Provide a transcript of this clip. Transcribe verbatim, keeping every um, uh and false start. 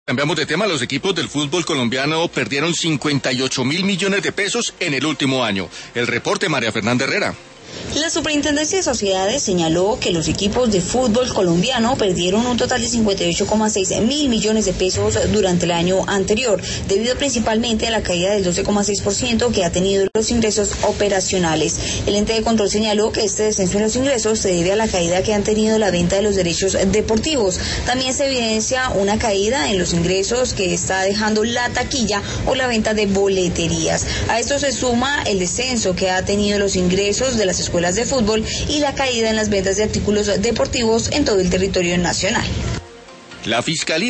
Cambiamos de tema, los equipos del fútbol colombiano perdieron cincuenta y ocho mil millones de pesos en el último año. El reporte, María Fernanda Herrera. La Superintendencia de Sociedades señaló que los equipos de fútbol colombiano perdieron un total de cincuenta y ocho coma seis mil millones de pesos durante el año anterior, debido principalmente a la caída del doce coma seis por ciento que ha tenido los ingresos operacionales. El ente de control señaló que este descenso en los ingresos se debe a la caída que han tenido la venta de los derechos deportivos. También se evidencia una caída en los ingresos que está dejando la taquilla o la venta de boleterías. A esto se suma el descenso que ha tenido los ingresos de las escuelas de fútbol y la caída en las ventas de artículos deportivos en todo el territorio nacional. La Fiscalía